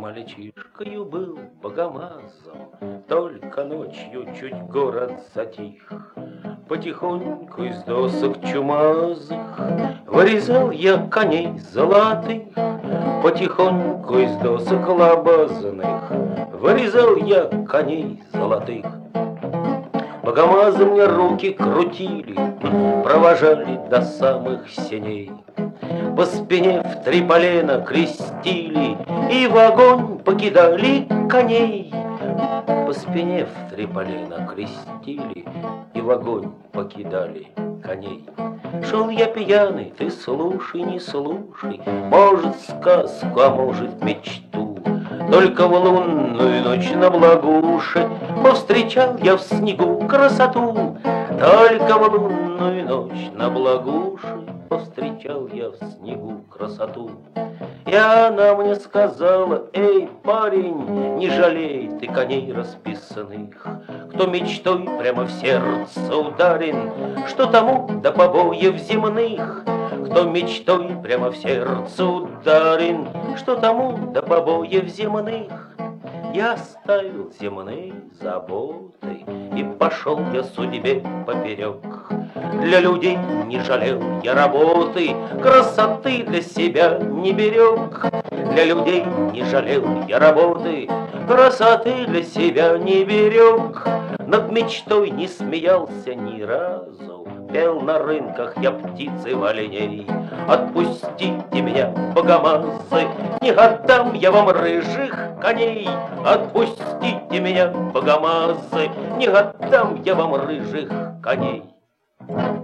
мальчишкою был богомазом, только ночью чуть город затих. Потихоньку из досок чумазых вырезал я коней золотых. Потихоньку из досок лабазанных вырезал я коней золотых. Богомазы мне руки крутили, провожали до самых сеней. По спине в три полена крестили и в огонь покидали коней. По спине в три полена крестили и в огонь покидали коней. Шел я пьяный, ты слушай, не слушай, может сказку, а может мечту. Только в лунную ночь на Благуше повстречал я в снегу красоту. Только в лунную ночь на Благуше повстречал я в снегу красоту. И она мне сказала: эй, парень, не жалей ты коней расписанных. Кто мечтой прямо в сердце ударен, что тому до побоев земных. Кто мечтой прямо в сердце ударен, что тому до побоев земных. Я оставил земные заботы и пошел я судьбе поперек. Для людей не жалел я работы, красоты для себя не берег. Для людей не жалел я работы, красоты для себя не берег. Над мечтой не смеялся ни разу, пел на рынках я птицы оленей. Отпустите меня, богомазы, не отдам я вам рыжих коней. Отпустите меня, богомазы, не отдам я вам рыжих коней.